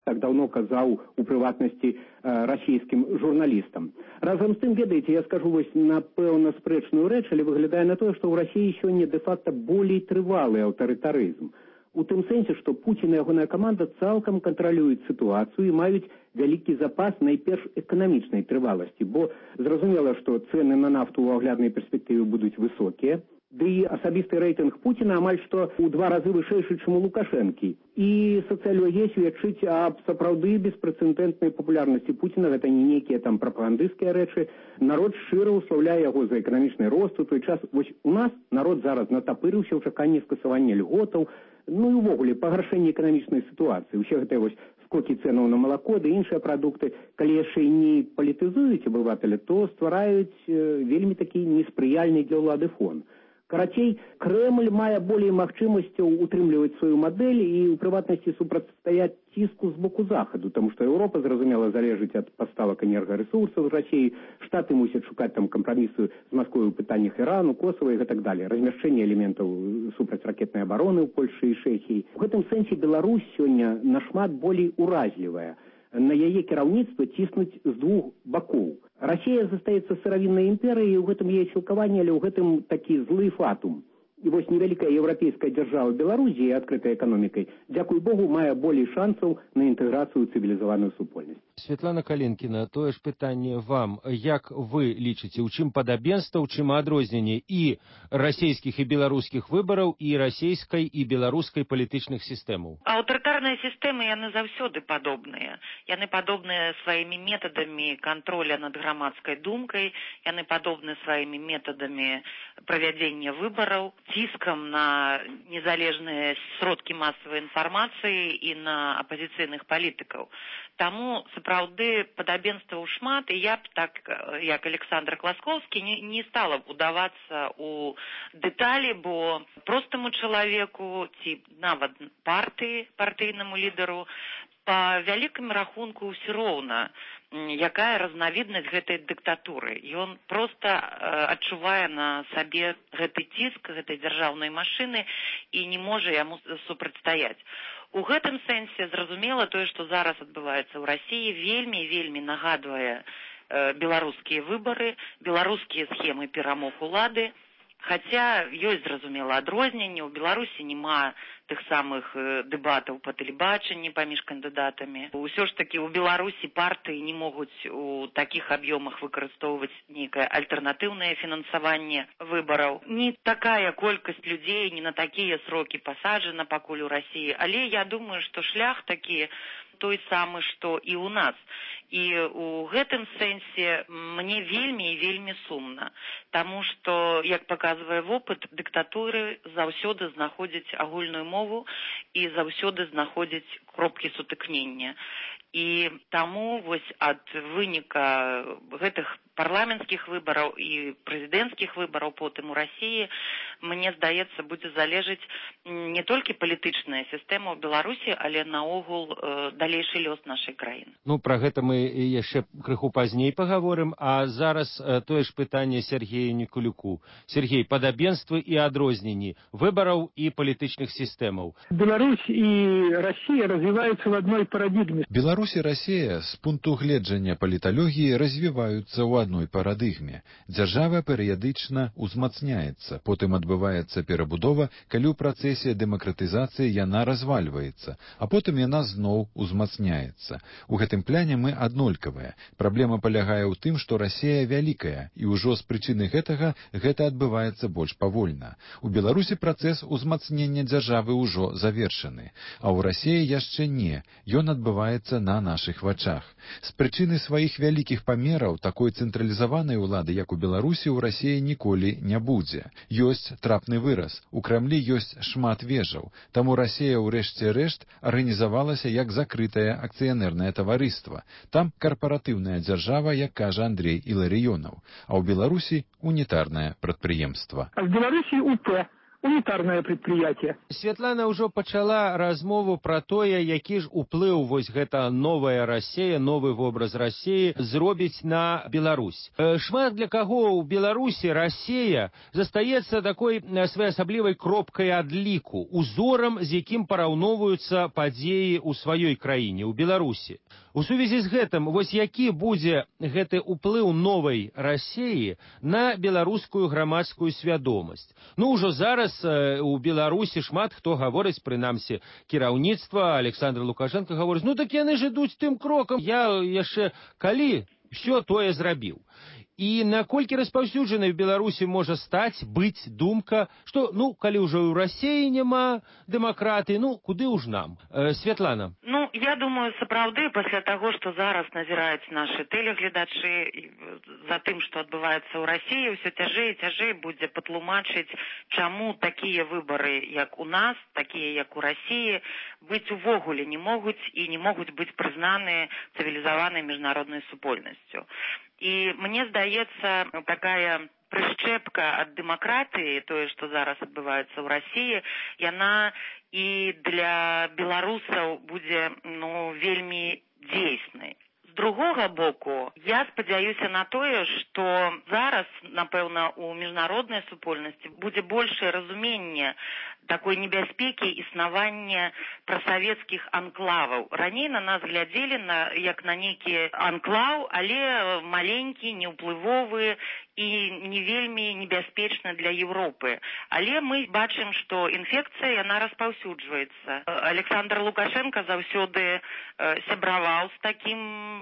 так давно казаў у прыватнасці расійскім журналістам. Разам з тым, ведаеце, я скажу вось напэўна спрэчную рэч, але выглядае на тое, што ў Расіі сёння дэ-факта болей трывалы аўтарытарызм. У тым сэнсе, што Пуцін і ягоная каманда цалкам кантралююць сітуацыю і маюць вялікі запас найперш эканамічнай трываласці, бо зразумела, што цэны на нафту ў агляднай перспектыве будуць высокія, ды і асабісты рэйтынг Пуціна амаль што ў 2 разы вышэйшы, чым у Лукашэнкі. І сацыялогія сведчыць аб сапраўды беспрэцэдэнтнай папулярнасці Пуціна, гэта не нейкія там прапагандысцкія рэчы. Народ шчыра ўслаўляе яго за эканамічны рост у той час. Вось у нас народ зараз натапырыўся ў чаканні скасавання льготаў, ну і ўвогуле пагаршэння эканамічнай сітуацыі. Усе гэтыя вось скокі цэнаў на малако ды іншыя прадукты, калі яшчэ не палітызуюць абывателя, то ствараюць вельмі такі неспрыяльны для ўлады фон. Карацей, Кремль мае болей магчымасцяў утрымліваць сваю мадэль і ў прыватнасці супрацьстаяць ціску з боку захаду, таму што Еўропа, зразумела, залежыць ад паставак энергарэсурсаў з Расіі, штаты мусяць шукаць там кампрамісы з Масквой у пытаннях Ірану, Косава і гэтак далее, размяшчэнне элементаў супрацьракетнай абароны ў Польшы і Чэхіі. У гэтым сэнсе Беларусь сёння нашмат болей уразлівая. На яе кіраўніцтва ціснуць з 2 бакоў. Расія застаецца сыравіннай імперыяй, і ў гэтым яе сілкаванне, але ў гэтым такі злы фатум. І вось невялікая еўрапейская дзяржава Беларусі, адкрытай эканомікай, дзякуй Богу, мае болей шансаў на інтэграцыю ў цывілізаваную супольнасць. Святлана Калінкіна, тое ж пытанне вам. Як вы лічыце, у чым падабенства, у чым адрозненне і расійскіх і беларускіх выбараў, і расійскай і беларускай палітычных сістэмаў? Аўтарытарныя сістэмы, яны заўсёды падобныя. Яны падобныя сваімі метадамі кантроля над грамадскай думкай, яны падобны сваімі метадамі правядзення выбараў, ціскам на незалежныя сродкі масавай інфармацыі і на апазіцыйных палітыкаў. Таму сапраўды падабенстваў шмат, і я б так, як Александр Класкоўскі, не стала б удавацца ў дэталі, бо простаму чалавеку ці нават партыйнаму лідару па вялікім рахунку ўсё роўна, якая разнавіднасць гэтай дыктатуры. Ён проста адчувае на сабе гэты ціск гэтай дзяржаўнай машыны і не можа яму супрацьстаяць. У гэтым сэнсе зразумела тое, што зараз адбываецца ў Расіі, вельмі нагадвае беларускія выбары, беларускія схемы перамог улады. Хаця ёсць, зразумела, адрозненне. У Беларусі няма тых самых дэбатаў па тэлебачанні паміж кандыдатамі. Усё ж такі ў Беларусі партыі не могуць у такіх аб'ёмах выкарыстоўваць нейкае альтэрнатыўнае фінансаванне выбараў. Не такая колькасць людзей, не на такія срокі пасаджана пакуль у Расіі, але я думаю, што шлях такі той самы, што і ў нас. І ў гэтым сэнсе мне вельмі сумна, таму што, як паказвае вопыт, дыктатуры заўсёды знаходзяць агульную мову і заўсёды знаходзяць кропкі сутыкнення. І таму вось ад выніка гэтых парламенцкіх выбараў і прэзідэнцкіх выбараў потым у Расіі, мне здаецца, будзе залежыць не толькі палітычная сістэма ў Беларусі, але наогул далейшы лёс нашай краіны. Ну, пра гэта мы яшчэ крыху пазней пагаворым, а зараз тое ж пытанне Сергею Никулюку. Сергей, падабенствы і адрозненні выбараў і палітычных сістэмаў. Беларусь і Расія развіваюцца в адной парадыгме. Беларусь і Расія з пункту гледжання паліталогіі развіваюцца ў адной парадыгме. Дзяржава перыядычна узмацняецца, потым адбываецца перабудова, калі ў працэсе дэмакратызацыі яна развальваецца, а потым яна зноў узмацняецца. У гэтым пляне мы аднолькавыя. Праблема палягае ў тым, што Расія вялікая, і ўжо з прычыны гэтага гэта адбываецца больш павольна. У Беларусі працэс узмацнення дзяржавы ўжо завершаны, а ў Расіі яшчэ не. Ён адбываецца на нашых вачах. З прычыны сваіх вялікіх памераў такой цэнтралізаванай улады, як у Беларусі, у Расіі ніколі не будзе. Ёсць трапны выраз. У Крамлі ёсць шмат вежаў. Таму Расія ў рэшце рэшт арганізавалася як закрытае акцыянернае таварыства. Там карпаратыўная дзяржава, як кажа Андрей Іларыёнаў. А ў Беларусі унітарнае прадпрыемства. А в Беларусі УП. унитарное предприятие. Святлана ўжо пачала размову пра тое, які ж уплыў вось гэта новая Расія, новы вобраз Расіі зробіць на Беларусь. Шмат для каго ў Беларусі Расія застаецца такой своеасаблівай кропкай адліку, узорам, з якім параўноўваюцца падзеі ў сваёй краіне, у Беларусі. У сувязі з гэтым, вось які будзе гэты ўплыў новай Расіі на беларускую грамадскую свядомасць? Ну, ўжо зараз у Беларусі шмат хто гаворыць, прынамсі, кіраўніцтва, Александр Лукашенко гаворыць, ну так яны ж ідуць тым крокам, я яшчэ калі ўсё тое зрабіў. І наколькі распаўсюджанай в Беларусі можа стаць, быць думка, што, ну, калі ўжо ў Расіі няма дэмакратыі, ну, куды ўж нам? Святлана. Ну, я думаю, сапраўды, пасля таго, што зараз назіраюць нашы тэлегледачы за тым, што адбываецца ў Расіі, ўсё цяжэй і цяжэй будзе патлумачыць, чаму такія выбары, як у нас, такія, як у Расіі, быць увогуле не могуць і не могуць быць прызнаны цывілізаванай міжнароднай супольнасцю. І мне здаецца, такая прышчэпка ад дэмакратыі, тое, што зараз адбываецца ў Расіі, яна і для беларусаў будзе, ну, вельмі дзейснай. З другога боку, я спадзяюся на тое, што зараз, напэўна, у міжнароднай супольнасці будзе большае разуменне такой небяспекі існавання прасавецкіх анклаваў. Раней на нас глядзелі як на нейкі анклаў, але маленькі, неўплывовы і не вельмі небяспечны для Еўропы. Але мы бачым, што інфекцыя, яна распаўсюджваецца. Александр Лукашенко заўсёды сябраваў з такім,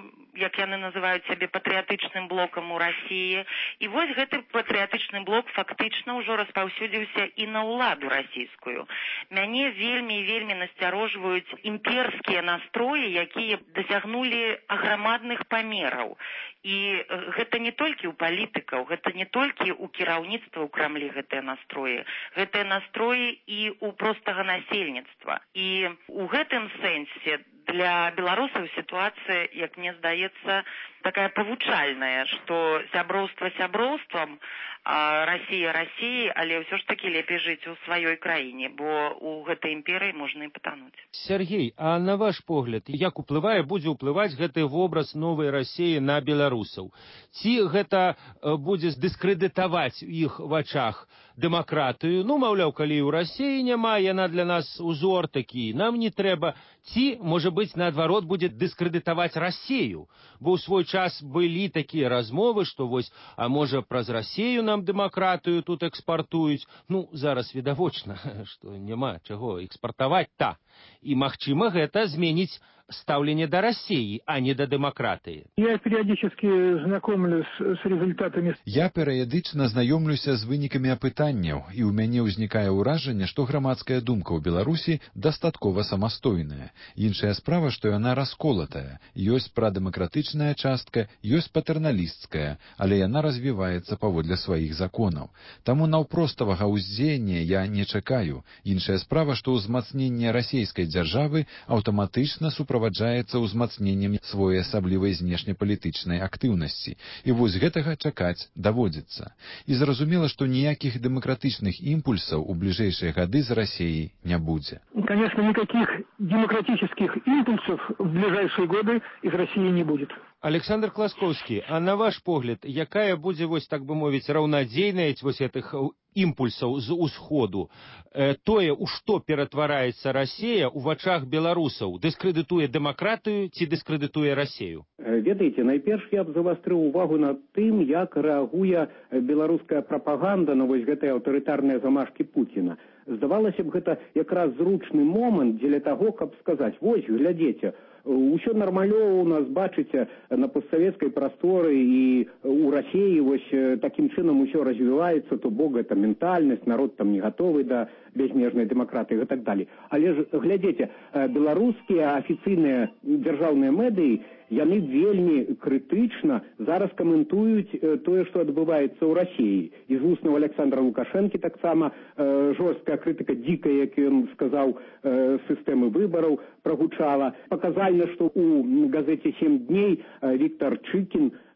як яны называюць сябе, патрыятычным блокам у Расіі. І вось гэты патрыятычны блок фактычна ўжо распаўсюдзіўся і на ўладу расійскую. Мяне вельмі і вельмі насцярожваюць імперскія настроі, якія дасягнулі аграмадных памераў. І гэта не толькі ў палітыкаў, гэта не толькі ў кіраўніцтва ў Крамлі гэтыя настроі. Гэтыя настроі і ў простага насельніцтва. І ў гэтым сэнсе для беларусаў сітуацыя, як мне здаецца, такая павучальная, што сяброўства сяброўствам, а Расія Расіі, але ўсё ж такі лепей жыць у сваёй краіне, бо ў гэтай імперыі можна і патануць. Сергей, а на ваш погляд, як будзе ўплываць гэты вобраз новай Расіі на беларусаў? Ці гэта будзе дыскрэдытаваць у іх вачах дэмакратыю? Ну, маўляў, калі ў Расіі няма, яна для нас узор такі, нам не трэба. Ці, можа быць, наадварот, будзе дыскрэдытаваць Расію? Бо ў свой час былі такія размовы, што вось, а можа, праз Расію нам дэмакратыю тут экспартуюць. Ну, зараз відавочна, што няма чаго экспартаваць-та. І, магчыма, гэта зменіць ставление до России, а не до демократии. Я периодически знакомлюсь с результатами. Я перыядычна знаёмлюся з вынікамі апытанняў, і ў мяне ўзнікае ўражанне, што грамадская думка ў Беларусі дастаткова самастойная. Іншая справа, што яна расколатая. Ёсць прадэмакратычная частка, ёсць патэрналісцкая, але яна развіваецца паводле сваіх законаў. Таму наўпроставага ўздзеяння я не чакаю. Іншая справа, што ўзмацненне расійскай дзяржавы аўтаматычна суправаджаецца ўзмацненнем своеасаблівай знешнепалітычнай актыўнасці. І вось гэтага чакаць даводзіцца. І зразумела, што ніякіх дэмакратычных імпульсаў у бліжэйшыя гады з Расіяй не будзе. Конечно, никаких демократических импульсов в ближайшие годы из России не будет. Александр Класкоўскі, а на ваш погляд, якая будзе, вось так бы мовіць, раўнадзейнасць вось гэтых імпульсаў з усходу? Тое, у што ператвараецца Расія ў вачах беларусаў, дыскрэдытуе дэмакратыю ці дыскрэдытуе Расію? Ведаеце, найперш я б завастрыў увагу над тым, як рэагуе беларуская прапаганда на вось гэтыя аўтарытарныя замашкі Пуціна. Здавалася б, гэта якраз зручны момант дзеля таго, каб сказаць: вось, глядзіце, усё нармалёва у нас, бачыце, на постсавецкай прасторы і у Расіі вось такім чынам усё развіваецца, то бок гэта ментальнасць, народ там не гатовы да безмежнай дэмакратыі і так далей. Але ж, глядзіце, беларускія афіцыйныя дзяржаўныя медыі, яны вельмі крытычна зараз каментуюць тое, што адбываецца ў Расіі. І з вуснаў Александра Лукашэнкі таксама жорсткая крытыка, дзікая, як ён сказаў, сістэмы выбараў прагучала. Паказальна, што у газеце «7 дней» Віктор Чыкін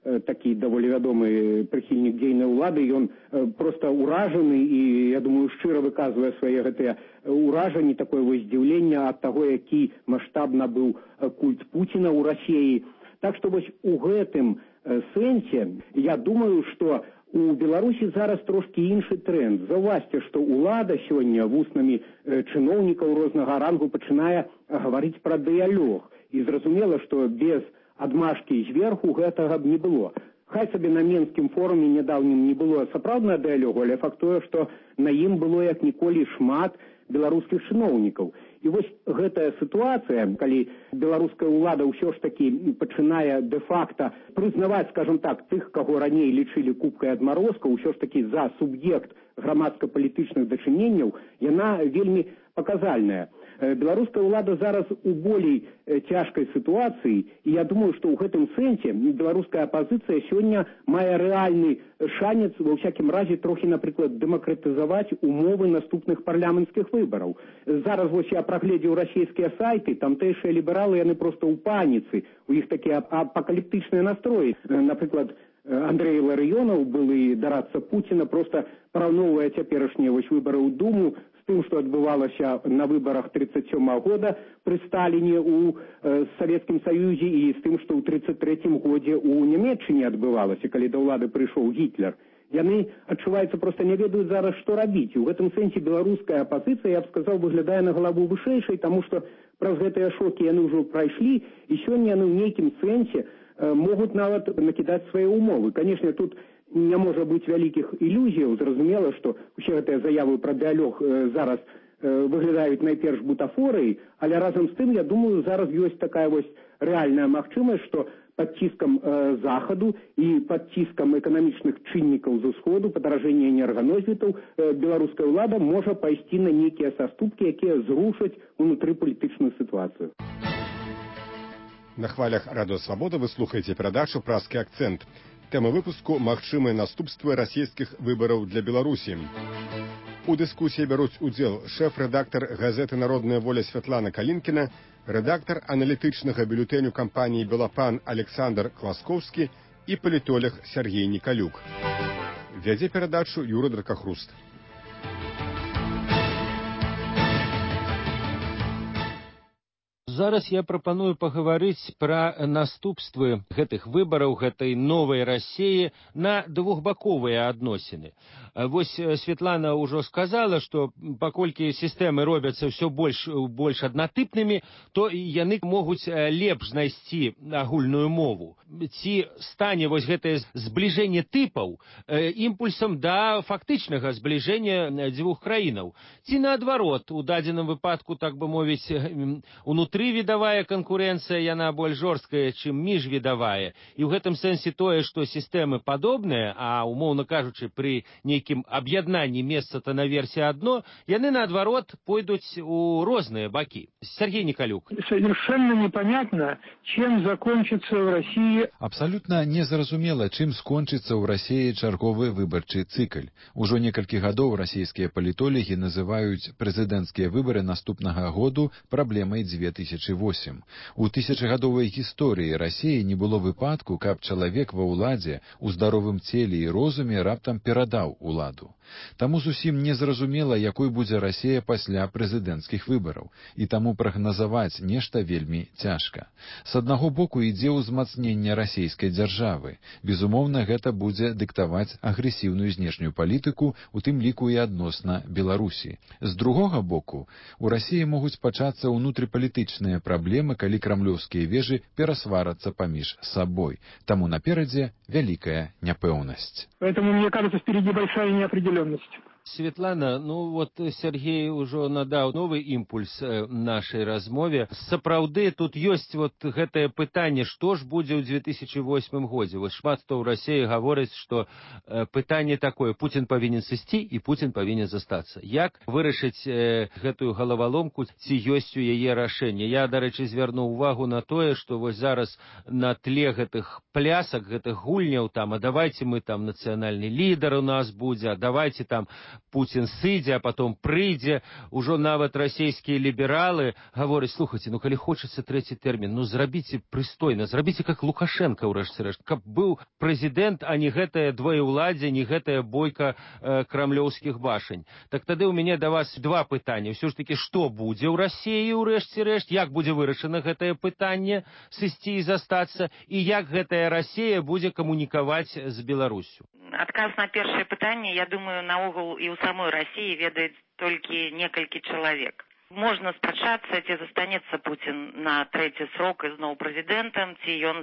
такі даволі вядомы прыхільнік дзейнай улады, ён проста ўражаны і, я думаю, шчыра выказвае свае гэтыя ўражанні, такое вось здзіўленне ад таго, які маштабна быў культ Пуціна ў Расіі. Так што вось у гэтым сэнсе я думаю, што у Беларусі зараз трошкі іншы тренд. Заўважце, што ўлада сёння вуснамі чыноўнікаў рознага рангу пачынае гаварыць пра дыялог. І зразумела, што без адмашкі зверху гэтага б не было. Хай сабе на Менскім форуме нядаўнім не было сапраўднага дыялогу, але факт тое, што на ім было як ніколі шмат беларускіх чыноўнікаў. І вось гэтая сітуацыя, калі беларуская ўлада ўсё ж такі пачынае дэ-факта прызнаваць, скажем так, тых, каго раней лічылі купкай адмарозка, ўсё ж такі за суб'ект грамадска-палітычных дачыненняў, яна вельмі паказальная. Беларуская ўлада зараз у болей цяжкай сітуацыі, і я думаю, што ў гэтым сэнсе беларуская апазіцыя сёння мае рэальны шанец, ва ўсякім разе, трохі, напрыклад, дэмакратызаваць умовы наступных парламенцкіх выбараў. Зараз вось я прагледзеў расійскія сайты, тамтэйшыя лібералы, яны проста ў паніцы, у іх такія апакаліптычныя настроі. Напрыклад, Андрей Ларыёнаў, былы дарадца Пуціна, проста параўноўвае цяперашнія вось выбары ў Думу з тым, што адбывалася на выбарах 1937 года пры Сталіне ў Савецкім Саюзе і з тым, што ў 1933 годзе ў Нямецчыне адбывалася, калі да ўлады прыйшоў Гітлер. Яны, адчуваецца, проста не ведаюць зараз, што рабіць. У гэтым сэнсе беларуская апазіцыя, я б сказаў, выглядае на галаву вышэйшай, таму што праз гэтыя шокі яны ўжо прайшлі, і сёння яны ў нейкім сэнсе могуць нават накідаць свае ўмовы. Канешне, тут не можа быць вялікіх ілюзіяў. Зразумела, што ўсе гэтыя заявы пра дыялог зараз выглядаюць найперш бутафорыяй, але разам з тым, я думаю, зараз ёсць такая вось рэальная магчымасць, што пад ціскам захаду і пад ціскам эканамічных чыннікаў з усходу, падаражэння энерганосьбітаў, беларуская ўлада можа пайсці на нейкія саступкі, якія зрушаць унутрыпалітычную сітуацыю. На хвалях Радыё Свабода вы слухаеце перадачу «Празкі акцэнт». Тэма выпуску «Магчымыя наступствы расійскіх выбараў для Беларусі». У дыскусіі бяруць удзел шэф-рэдактар газеты «Народная воля» Святлана Калінкіна, рэдактар аналітычнага бюлетэню кампаніі «Белапан» Александр Класкоўскі і палітолог Сергей Николюк. Вядзе перадачу Юрий Дракахруст. Зараз я прапаную пагаварыць пра наступствы гэтых выбараў, гэтай новай Расіі на двухбаковыя адносіны. Вось Светлана ўжо сказала, што паколькі сістэмы робяцца ўсё больш аднатыпнымі, то яны могуць лепш знайсці агульную мову. Ці стане вось гэтае збліжэнне тыпаў імпульсам да фактычнага збліжэння дзвюх краінаў. Ці наадварот, у дадзеным выпадку, так бы мовіць, унутры відавая канкурэнцыя, яна больш жорсткая, чым міжвідавая. І ў гэтым сэнсе тое, што сістэмы падобныя, а, умоўна кажучы, пры нейкім аб'яднанні месца-то на версіі адно, яны, наадварот, пойдуць у розныя бакі. Сергей Николюк. Совершенно непонятно, чем закончится в России. Абсалютна незразумела, чым скончыцца ў Расіі чарговы выбарчы цыкль. Ужо некалькі гадоў расійскія палітолагі называюць прэзідэнцкія выбары наступнага году праблемай 2008. У тысячагадовай гісторыі Расіі не было выпадку, каб чалавек ва ўладзе у здаровым целе і розуме раптам перадаў уладу. Таму зусім незразумела, якой будзе Расія пасля прэзідэнцкіх выбараў, і таму прагназаваць нешта вельмі цяжка. З аднаго боку ідзе ўзмацненне расійскай дзяржавы. Безумоўна, гэта будзе дыктаваць агрэсіўную знешнюю палітыку, у тым ліку і адносна Беларусі. З другога боку, у Расіі могуць пачацца ўнутрыпалітычныя праблемы, калі крамлёўскія вежы перасварацца паміж сабой. Таму наперадзе вялікая няпэўнасць. Поэтому, мне кажется, впереди большая неопределенность. Светлана, ну вот Сергей ўжо надаў новы імпульс нашай размове. Сапраўды тут ёсць вот гэтае пытанне, што ж будзе ў 2008 годзе. Вот шмат хто ў Расіі гаворыць, што пытанне такое: Путін павінен сысці і Путін павінен застацца. Як вырашыць гэтую галаваломку, ці ёсць у яе рашэнне? Я, дарэчы, звярнуў увагу на тое, што вось зараз на тле гэтых плясак, гэтых гульняў там, а давайте мы там нацыянальны лідар у нас будзе, а давайте там Путін сыдзе, а потом прыйдзе. Ужо нават расійскія лібералы гавораць, слухайте, ну калі хочацца трэці тэрмін, ну зрабіце прыстойна, зрабіце как Лукашенко ў рэшце рэшт, каб быў прэзідэнт, а не гэтае двоеўладзе, не гэтая бойка крамлёўскіх башань. Так тады ў мяне да вас два пытання. Ўсё ж таки, што будзе ў Расіі ў рэшце рэшт, як будзе вырашана гэтае пытанне сысці і застацца, і як гэтая Расія будзе камунікаваць з Беларусю? Адказ на першае пытанне, я думаю, наогул і ў самой Расіі ведаюць толькі некалькі чалавек. Можна спрачацца, ці застанецца Путін на трэці срок ізноў прэзідэнтам, ці ён